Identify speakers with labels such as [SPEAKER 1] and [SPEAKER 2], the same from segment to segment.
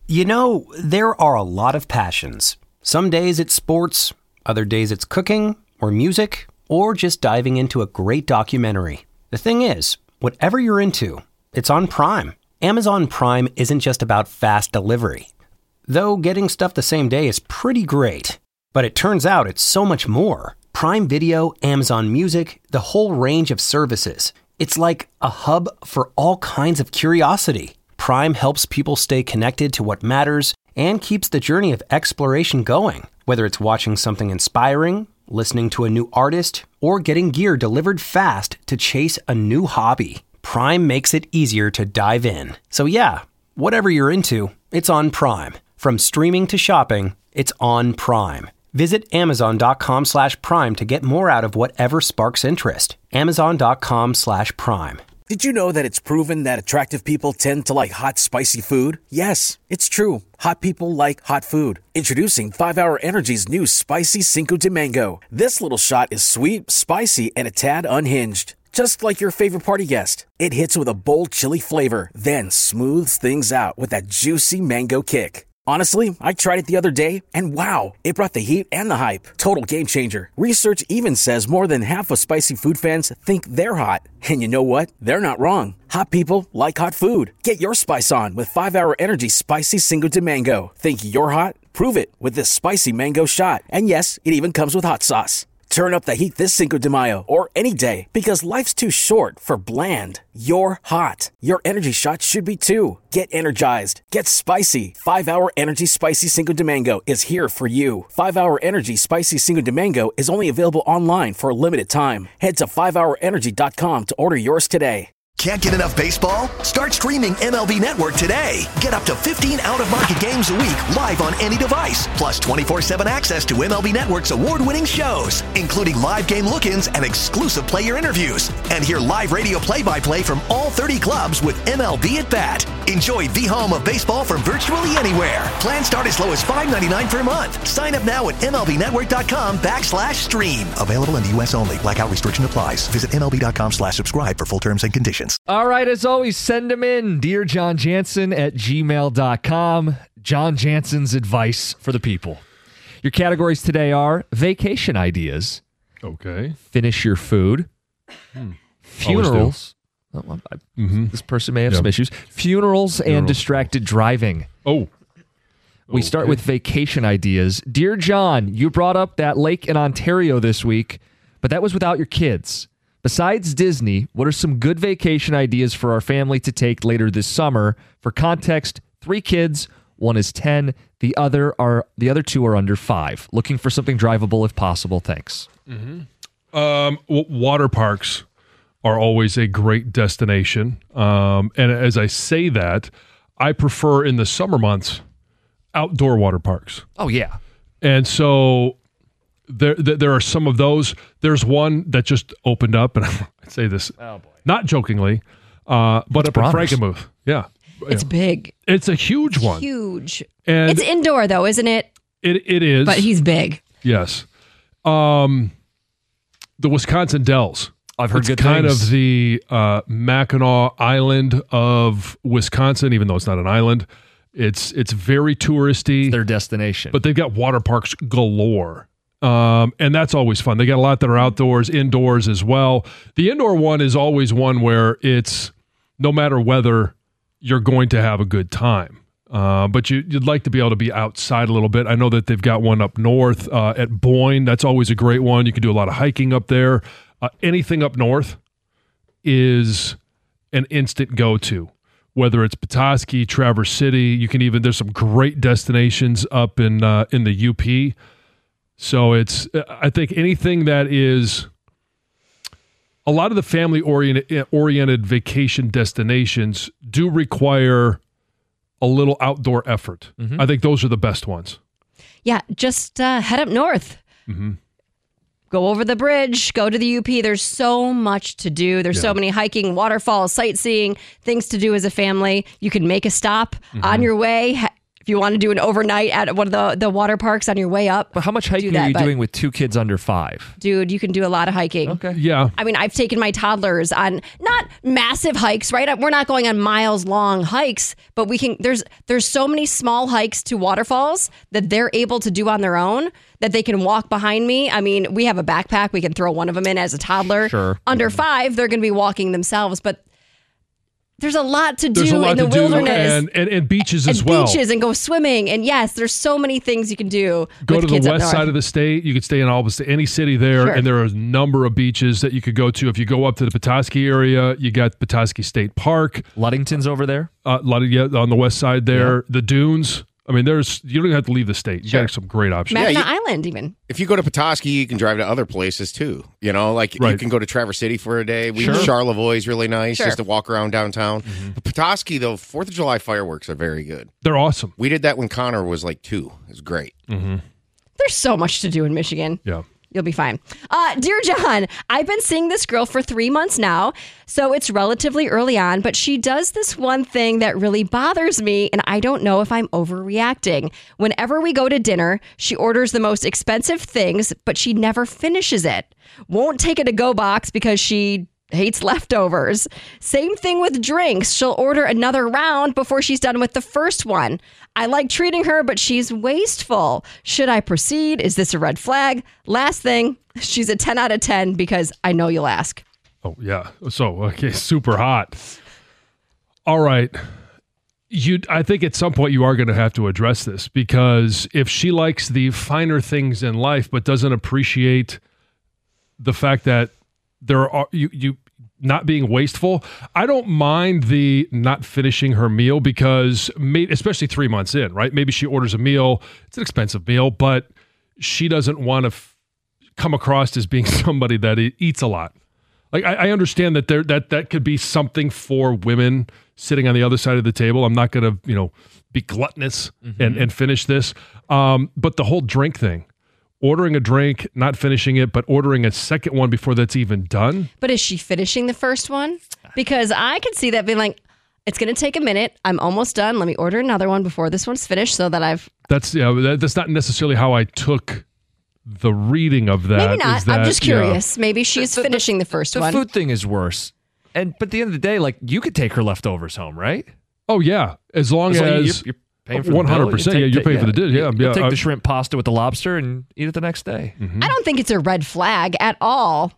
[SPEAKER 1] You know, there are a lot of passions. Some days it's sports, other days it's cooking, or music, or just diving into a great documentary. The thing is, whatever you're into, it's on Prime. Amazon Prime isn't just about fast delivery. Though getting stuff the same day is pretty great. But it turns out it's so much more. Prime Video, Amazon Music, the whole range of services. It's like a hub for all kinds of curiosity. Prime helps people stay connected to what matters and keeps the journey of exploration going. Whether it's watching something inspiring, listening to a new artist, or getting gear delivered fast to chase a new hobby, Prime makes it easier to dive in. So yeah, whatever you're into, it's on Prime. From streaming to shopping, it's on Prime. Visit Amazon.com/Prime to get more out of whatever sparks interest. Amazon.com/Prime.
[SPEAKER 2] Did you know that it's proven that attractive people tend to like hot, spicy food? Yes, it's true. Hot people like hot food. Introducing 5-Hour Energy's new Spicy Cinco de Mango. This little shot is sweet, spicy, and a tad unhinged. Just like your favorite party guest. It hits with a bold chili flavor, then smooths things out with that juicy mango kick. Honestly, I tried it the other day, and wow, it brought the heat and the hype. Total game changer. Research even says more than half of spicy food fans think they're hot. And you know what? They're not wrong. Hot people like hot food. Get your spice on with 5-Hour Energy Spicy Cinco de Mango. Think you're hot? Prove it with this spicy mango shot. And yes, it even comes with hot sauce. Turn up the heat this Cinco de Mayo or any day because life's too short for bland. You're hot. Your energy shot should be too. Get energized. Get spicy. 5-Hour Energy Spicy Cinco de Mango is here for you. 5-Hour Energy Spicy Cinco de Mango is only available online for a limited time. Head to 5hourenergy.com to order yours today.
[SPEAKER 3] Can't get enough baseball? Start streaming MLB Network today. Get up to 15 out-of-market games a week live on any device. Plus 24/7 access to MLB Network's award-winning shows, including live game look-ins and exclusive player interviews. And hear live radio play-by-play from all 30 clubs with MLB at Bat. Enjoy the home of baseball from virtually anywhere. Plans start as low as $5.99 per month. Sign up now at MLBnetwork.com/stream. Available in the U.S. only. Blackout restriction applies. Visit MLB.com/subscribe for full terms and conditions.
[SPEAKER 4] All right, as always, send them in. Dear John Jansen at gmail.com. John Jansen's advice for the people. Your categories today are vacation ideas.
[SPEAKER 5] Okay.
[SPEAKER 4] Finish your food. Funerals. This person may have some issues. Funerals and distracted driving. We start with vacation ideas. Dear John, you brought up that lake in Ontario this week, but that was without your kids. Besides Disney, what are some good vacation ideas for our family to take later this summer? For context, 3 kids, 1 is 10, the other 2 are under 5. Looking for something drivable if possible. Thanks.
[SPEAKER 5] Water parks are always a great destination. And as I say that, I prefer in the summer months outdoor water parks.
[SPEAKER 4] Oh, yeah.
[SPEAKER 5] And so there are some of those. There's one that just opened up, and I say this not jokingly, but up in Frankenmuth. Yeah.
[SPEAKER 6] It's big.
[SPEAKER 5] It's a huge one.
[SPEAKER 6] Huge.
[SPEAKER 5] And
[SPEAKER 6] it's indoor, though, isn't it?
[SPEAKER 5] It is.
[SPEAKER 6] But he's big.
[SPEAKER 5] Yes. The Wisconsin Dells.
[SPEAKER 4] I've heard good
[SPEAKER 5] kind
[SPEAKER 4] things.
[SPEAKER 5] of the Mackinac Island of Wisconsin, even though it's not an island. It's very touristy.
[SPEAKER 4] It's their destination.
[SPEAKER 5] But they've got water parks galore. And that's always fun. They got a lot that are outdoors, indoors as well. The indoor one is always one where it's no matter whether you're going to have a good time. But you'd like to be able to be outside a little bit. I know that they've got one up north at Boyne. That's always a great one. You can do a lot of hiking up there. Anything up north is an instant go-to. Whether it's Petoskey, Traverse City, there's some great destinations up in the UP. So I think anything that is a lot of the family-oriented vacation destinations do require a little outdoor effort. I think those are the best ones.
[SPEAKER 6] Yeah, just head up north. Go over the bridge, go to the UP. There's so much to do. There's so many hiking, waterfalls, sightseeing, things to do as a family. You can make a stop on your way. If If you want to do an overnight at one of the water parks on your way up.
[SPEAKER 4] But how much hiking are you doing with 2 kids under 5?
[SPEAKER 6] Dude, you can do a lot of hiking.
[SPEAKER 4] Okay.
[SPEAKER 5] Yeah.
[SPEAKER 6] I mean, I've taken my toddlers on not massive hikes, right? We're not going on miles long hikes, but we can. There's so many small hikes to waterfalls that they're able to do on their own that they can walk behind me. I mean, we have a backpack. We can throw one of them in as a toddler.
[SPEAKER 4] Sure.
[SPEAKER 6] Under 5, they're going to be walking themselves, but there's a lot to do in the wilderness.
[SPEAKER 5] And beaches as well.
[SPEAKER 6] Beaches and go swimming. And yes, there's so many things you can do.
[SPEAKER 5] Go to the west side of the state. You could stay in almost any city there.
[SPEAKER 6] Sure.
[SPEAKER 5] And there are a number of beaches that you could go to. If you go up to the Petoskey area, you got Petoskey State Park.
[SPEAKER 4] Ludington's over there?
[SPEAKER 5] On the west side there. Yeah. The dunes. I mean, you don't even have to leave the state. You got some great options.
[SPEAKER 6] Mackinac Island, even.
[SPEAKER 7] If you go to Petoskey, you can drive to other places too. You know, like you can go to Traverse City for a day. Charlevoix is really nice just to walk around downtown. Mm-hmm. But Petoskey, though, 4th of July fireworks are very good.
[SPEAKER 5] They're awesome.
[SPEAKER 7] We did that when Connor was like 2. It was great.
[SPEAKER 5] Mm-hmm.
[SPEAKER 6] There's so much to do in Michigan.
[SPEAKER 5] Yeah.
[SPEAKER 6] You'll be fine. Dear John, I've been seeing this girl for 3 months now, so it's relatively early on, but she does this one thing that really bothers me, and I don't know if I'm overreacting. Whenever we go to dinner, she orders the most expensive things, but she never finishes it. Won't take a to-go box because she hates leftovers. Same thing with drinks. She'll order another round before she's done with the first one. I like treating her, but she's wasteful. Should I proceed? Is this a red flag? Last thing, she's a 10 out of 10 because I know you'll ask.
[SPEAKER 5] Oh, yeah. So, okay, super hot. All right. I think at some point you are going to have to address this because if she likes the finer things in life but doesn't appreciate the fact that there are you not being wasteful. I don't mind the not finishing her meal because especially 3 months in, right? Maybe she orders a meal. It's an expensive meal, but she doesn't want to come across as being somebody that eats a lot. Like I understand that that could be something for women sitting on the other side of the table. I'm not going to, be gluttonous and finish this. But the whole drink thing, ordering a drink, not finishing it, but ordering a second one before that's even done. But
[SPEAKER 6] is she finishing the first one? Because I could see that being like, it's going to take a minute. I'm almost done. Let me order another one before this one's finished so that that's
[SPEAKER 5] not necessarily how I took the reading of that.
[SPEAKER 6] Maybe not. I'm just curious. Maybe she's finishing the first one.
[SPEAKER 4] The food thing is worse. But at the end of the day, like, you could take her leftovers home, right?
[SPEAKER 5] Oh, yeah. As long as
[SPEAKER 4] you're paying for
[SPEAKER 5] 100%. You're paying for the dish. Yeah.
[SPEAKER 4] You'll take the shrimp pasta with the lobster and eat it the next day.
[SPEAKER 6] Mm-hmm. I don't think it's a red flag at all.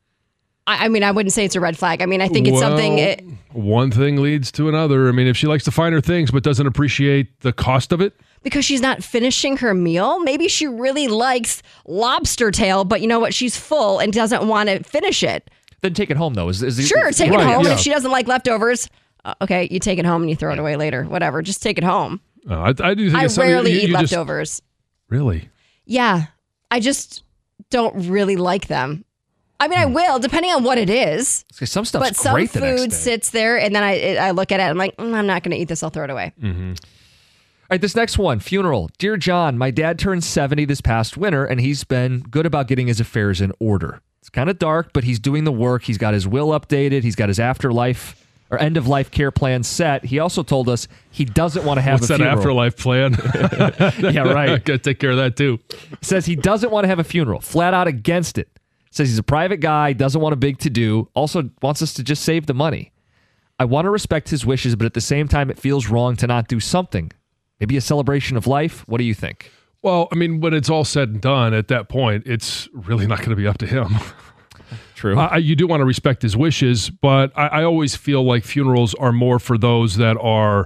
[SPEAKER 6] I mean, I wouldn't say it's a red flag. I mean, I think it's something.
[SPEAKER 5] One thing leads to another. I mean, if she likes the finer things but doesn't appreciate the cost of it.
[SPEAKER 6] Because she's not finishing her meal. Maybe she really likes lobster tail, but you know what? She's full and doesn't want to finish it.
[SPEAKER 4] Then take it home, though.
[SPEAKER 6] Sure, take it home. Yeah. And if she doesn't like leftovers, okay, you take it home and you throw it away later. Whatever, just take it home.
[SPEAKER 5] I do think
[SPEAKER 6] I rarely eat leftovers.
[SPEAKER 5] Really?
[SPEAKER 6] Yeah. I just don't really like them. I mean, I will, depending on what it is.
[SPEAKER 4] Some stuff's
[SPEAKER 6] but some
[SPEAKER 4] great the next
[SPEAKER 6] food
[SPEAKER 4] day.
[SPEAKER 6] sits there, and then I look at it, and I'm like, I'm not going to eat this. I'll throw it away.
[SPEAKER 4] Mm-hmm. All right, this next one, funeral. Dear John, my dad turned 70 this past winter, and he's been good about getting his affairs in order. It's kind of dark, but he's doing the work. He's got his will updated. He's got his afterlife or end-of-life care plan set. He also told us he doesn't want to have
[SPEAKER 5] a funeral. What's that afterlife plan?
[SPEAKER 4] Yeah, right.
[SPEAKER 5] Got to take care of that, too.
[SPEAKER 4] Says he doesn't want to have a funeral. Flat out against it. Says he's a private guy, doesn't want a big to-do, also wants us to just save the money. I want to respect his wishes, but at the same time, it feels wrong to not do something. Maybe a celebration of life? What do you think?
[SPEAKER 5] Well, I mean, when it's all said and done, at that point, it's really not going to be up to him.
[SPEAKER 4] True.
[SPEAKER 5] You do want to respect his wishes, but I always feel like funerals are more for those that are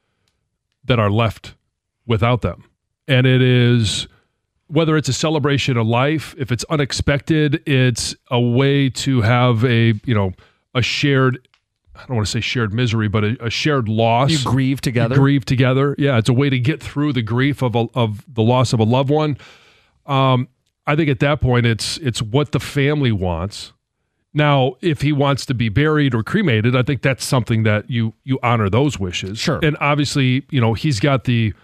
[SPEAKER 5] left without them. And it is, whether it's a celebration of life, if it's unexpected, it's a way to have a shared, I don't want to say shared misery, but a shared loss.
[SPEAKER 4] You grieve together.
[SPEAKER 5] Yeah, it's a way to get through the grief of the loss of a loved one. I think at that point, it's what the family wants. Now, if he wants to be buried or cremated, I think that's something that you honor those wishes.
[SPEAKER 4] Sure.
[SPEAKER 5] And obviously, he's got the,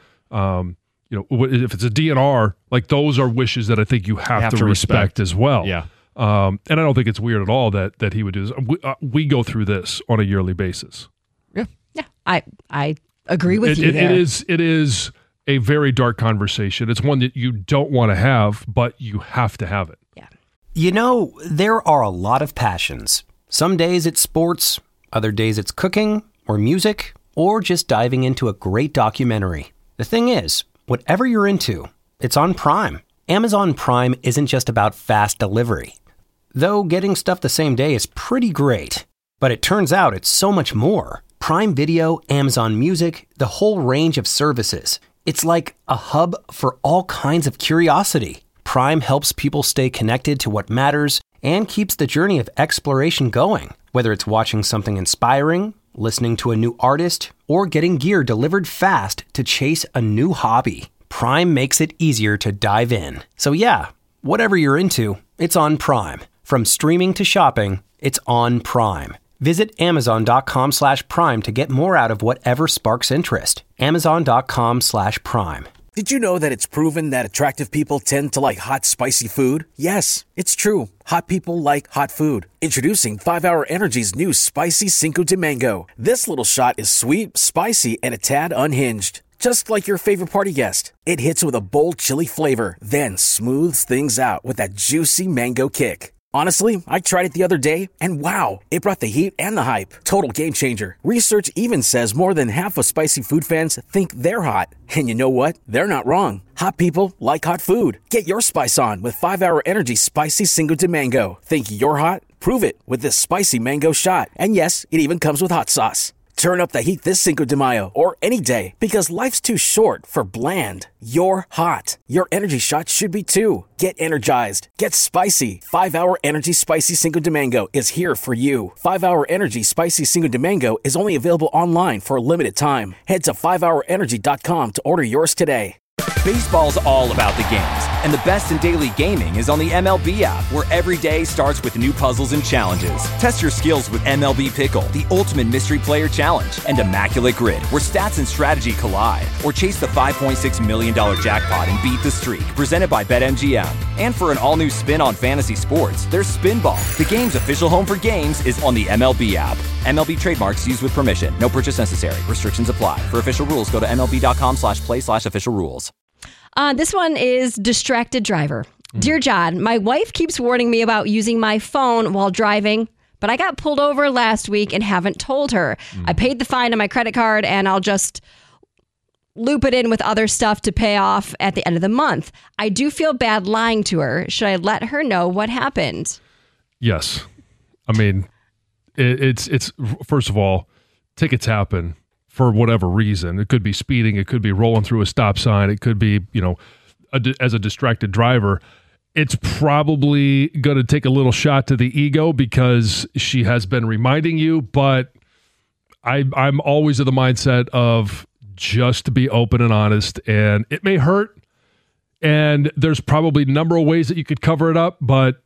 [SPEAKER 5] if it's a DNR, like those are wishes that I think you have to respect as well.
[SPEAKER 4] Yeah.
[SPEAKER 5] And I don't think it's weird at all that he would do this. We go through this on a yearly basis.
[SPEAKER 4] Yeah.
[SPEAKER 6] Yeah. I agree with you there.
[SPEAKER 5] It is a very dark conversation. It's one that you don't want to have, but you have to have it.
[SPEAKER 6] Yeah.
[SPEAKER 1] You know, there are a lot of passions. Some days it's sports, other days it's cooking or music, or just diving into a great documentary. The thing is, whatever you're into, it's on Prime. Amazon Prime isn't just about fast delivery. Though getting stuff the same day is pretty great. But it turns out it's so much more. Prime Video, Amazon Music, the whole range of services. It's like a hub for all kinds of curiosity. Prime helps people stay connected to what matters and keeps the journey of exploration going. Whether it's watching something inspiring, listening to a new artist, or getting gear delivered fast to chase a new hobby, Prime makes it easier to dive in. So yeah, whatever you're into, it's on Prime. From streaming to shopping, it's on Prime. Visit Amazon.com/Prime to get more out of whatever sparks interest. Amazon.com/Prime.
[SPEAKER 2] Did you know that it's proven that attractive people tend to like hot, spicy food? Yes, it's true. Hot people like hot food. Introducing 5-Hour Energy's new Spicy Cinco de Mango. This little shot is sweet, spicy, and a tad unhinged. Just like your favorite party guest. It hits with a bold chili flavor, then smooths things out with that juicy mango kick. Honestly, I tried it the other day, and wow, it brought the heat and the hype. Total game changer. Research even says more than half of spicy food fans think they're hot. And you know what? They're not wrong. Hot people like hot food. Get your spice on with 5-Hour Energy Spicy Cinco de Mango. Think you're hot? Prove it with this spicy mango shot. And yes, it even comes with hot sauce. Turn up the heat this Cinco de Mayo or any day because life's too short for bland. You're hot. Your energy shot should be too. Get energized. Get spicy. 5-Hour Energy Spicy Cinco de Mango is here for you. 5-Hour Energy Spicy Cinco de Mango is only available online for a limited time. Head to 5hourenergy.com to order yours today.
[SPEAKER 8] Baseball's all about the games, and the best in daily gaming is on the MLB app, where every day starts with new puzzles and challenges. Test your skills with MLB Pickle, the ultimate mystery player challenge, and Immaculate Grid, where stats and strategy collide. Or chase the $5.6 million jackpot and beat the streak, presented by BetMGM. And for an all-new spin on fantasy sports, there's Spinball. The game's official home for games is on the MLB app. MLB trademarks used with permission. No purchase necessary. Restrictions apply. For official rules, go to MLB.com/play/official rules.
[SPEAKER 6] This one is Distracted Driver. Dear John, my wife keeps warning me about using my phone while driving, but I got pulled over last week and haven't told her. I paid the fine on my credit card and I'll just loop it in with other stuff to pay off at the end of the month. I do feel bad lying to her. Should I let her know what happened?
[SPEAKER 5] Yes. I mean, it's first of all, tickets happen for whatever reason. It could be speeding. It could be rolling through a stop sign. It could be, as a distracted driver. It's probably going to take a little shot to the ego because she has been reminding you, but I'm always of the mindset of just to be open and honest, and it may hurt, and there's probably a number of ways that you could cover it up, but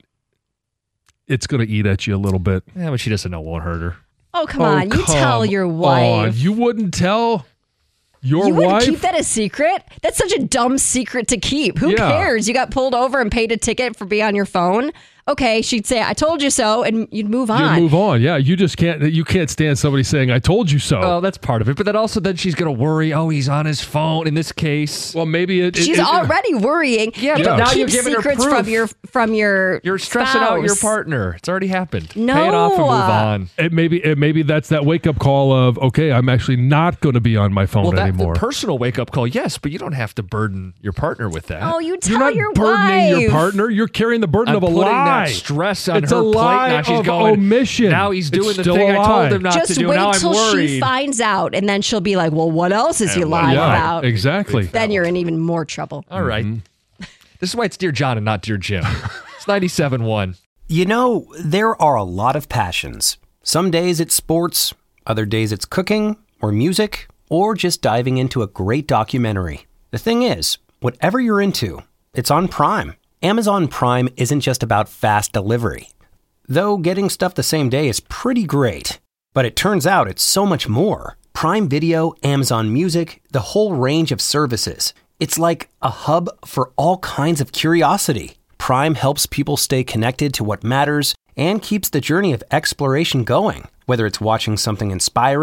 [SPEAKER 5] it's going to eat at you a little bit.
[SPEAKER 4] Yeah, but she doesn't know it won't hurt her.
[SPEAKER 6] Oh, come on. You tell your wife.
[SPEAKER 5] You wouldn't tell your wife?
[SPEAKER 6] You wouldn't keep that a secret? That's such a dumb secret to keep. Who cares? You got pulled over and paid a ticket for being on your phone. Okay, she'd say, I told you so, and you'd move on.
[SPEAKER 5] You'd move on, yeah. You can't stand somebody saying, I told you so.
[SPEAKER 4] Oh, that's part of it. But then she's going to worry, he's on his phone in this case.
[SPEAKER 5] Well, maybe
[SPEAKER 6] she's already worrying.
[SPEAKER 4] Yeah, but now you're giving her proof.
[SPEAKER 6] from your
[SPEAKER 4] You're stressing
[SPEAKER 6] spouse.
[SPEAKER 4] out your partner. It's already happened.
[SPEAKER 6] No.
[SPEAKER 4] Pay it off and move on.
[SPEAKER 5] Maybe that's that wake-up call of, okay, I'm actually not going to be on my phone anymore.
[SPEAKER 4] The personal wake-up call, yes, but you don't have to burden your partner with that.
[SPEAKER 6] Oh, you tell
[SPEAKER 5] You're not
[SPEAKER 6] your
[SPEAKER 5] burdening
[SPEAKER 6] wife.
[SPEAKER 5] your partner. You're carrying the burden of a lie.
[SPEAKER 4] That stress on
[SPEAKER 5] it's
[SPEAKER 4] her
[SPEAKER 5] a lie
[SPEAKER 4] plate. Now she's
[SPEAKER 5] of
[SPEAKER 4] going,
[SPEAKER 5] omission.
[SPEAKER 4] Now he's doing
[SPEAKER 5] it's
[SPEAKER 4] the
[SPEAKER 5] still
[SPEAKER 4] thing I told him not
[SPEAKER 6] Just
[SPEAKER 4] to do.
[SPEAKER 6] wait
[SPEAKER 4] Now I'm
[SPEAKER 6] till
[SPEAKER 4] worried.
[SPEAKER 6] she finds out, and then she'll be like, well, what else is he lying about?
[SPEAKER 5] Exactly.
[SPEAKER 6] Then you're in even more trouble.
[SPEAKER 4] All right. This is why it's Dear John and not Dear Jim. It's 97.1.
[SPEAKER 1] You know, there are a lot of passions. Some days it's sports, other days it's cooking or music, or just diving into a great documentary. The thing is, whatever you're into, it's on Prime. Amazon Prime isn't just about fast delivery. Though getting stuff the same day is pretty great. But it turns out it's so much more. Prime Video, Amazon Music, the whole range of services. It's like a hub for all kinds of curiosity. Prime helps people stay connected to what matters and keeps the journey of exploration going. Whether it's watching something inspiring,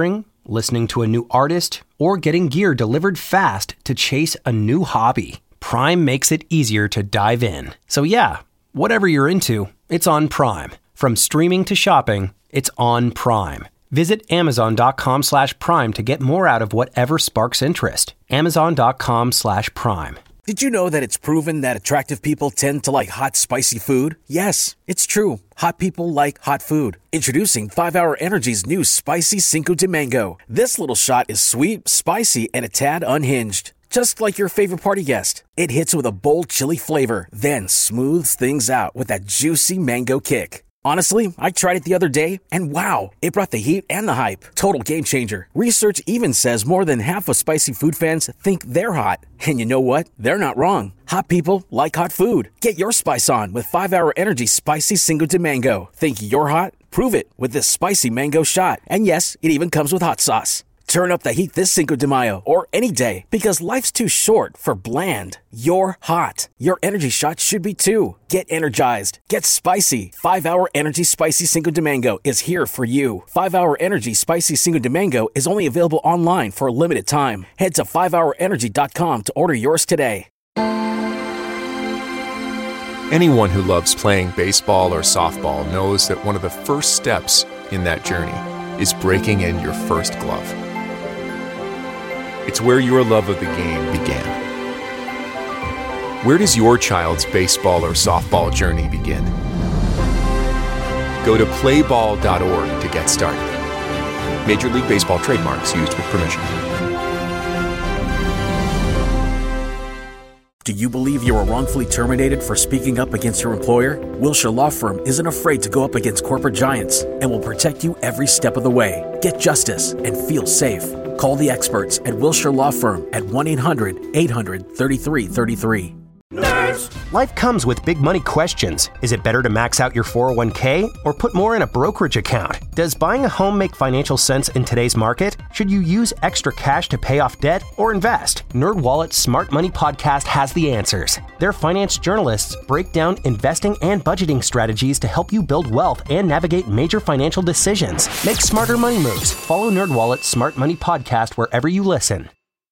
[SPEAKER 1] listening to a new artist, or getting gear delivered fast to chase a new hobby, Prime makes it easier to dive in. So yeah, whatever you're into, it's on Prime. From streaming to shopping, it's on Prime. Visit Amazon.com/Prime to get more out of whatever sparks interest. Amazon.com/Prime.
[SPEAKER 2] Did you know that it's proven that attractive people tend to like hot, spicy food? Yes, it's true. Hot people like hot food. Introducing 5-Hour Energy's new Spicy Cinco de Mango. This little shot is sweet, spicy, and a tad unhinged. Just like your favorite party guest. It hits with a bold chili flavor, then smooths things out with that juicy mango kick. Honestly, I tried it the other day, and wow, it brought the heat and the hype. Total game changer. Research even says more than half of spicy food fans think they're hot. And you know what? They're not wrong. Hot people like hot food. Get your spice on with 5-Hour Energy Spicy Cinco de Mango. Think you're hot? Prove it with this spicy mango shot. And yes, it even comes with hot sauce. Turn up the heat this Cinco de Mayo or any day because life's too short for bland. You're hot. Your energy shot should be too. Get energized. Get spicy. 5-Hour Energy Spicy Cinco de Mango is here for you. 5-Hour Energy Spicy Cinco de Mango is only available online for a limited time. Head to 5hourenergy.com to order yours today.
[SPEAKER 9] Anyone who loves playing baseball or softball knows that one of the first steps in that journey is breaking in your first glove. It's where your love of the game began. Where does your child's baseball or softball journey begin? Go to playball.org to get started. Major League Baseball trademarks used with permission.
[SPEAKER 2] Do you believe you were wrongfully terminated for speaking up against your employer? Wilshire Law Firm isn't afraid to go up against corporate giants and will protect you every step of the way. Get justice and feel safe. Call the experts at Wilshire Law Firm at 1-800-800-3333.
[SPEAKER 1] Life comes with big money questions. Is it better to max out your 401k or put more in a brokerage account? Does buying a home make financial sense in today's market? Should you use extra cash to pay off debt or invest? NerdWallet's Smart Money Podcast has the answers. Their finance journalists break down investing and budgeting strategies to help you build wealth and navigate major financial decisions. Make smarter money moves. Follow NerdWallet's Smart Money Podcast wherever you listen.